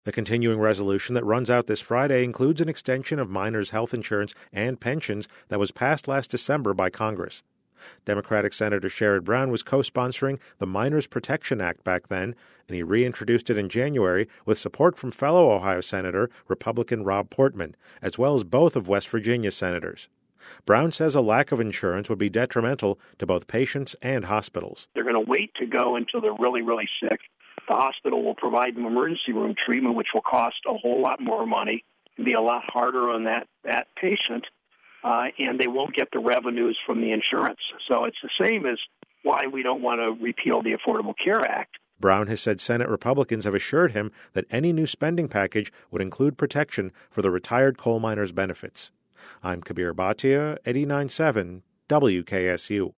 The continuing resolution that runs out this Friday includes an extension of miners' health insurance and pensions that was passed last December by Congress. Democratic Senator Sherrod Brown was co-sponsoring the Miners Protection Act back then, and he reintroduced it in January with support from fellow Ohio Senator, Republican Rob Portman, as well as both of West Virginia's senators. Brown says a lack of insurance would be detrimental to both patients and hospitals. They're going to wait to go until they're really, really sick. The hospital will provide them emergency room treatment, which will cost a whole lot more money and be a lot harder on that patient. And they won't get the revenues from the insurance. So it's the same as why we don't want to repeal the Affordable Care Act. Brown has said Senate Republicans have assured him that any new spending package would include protection for the retired coal miners' benefits. I'm Kabir Bhatia, 89.7 WKSU.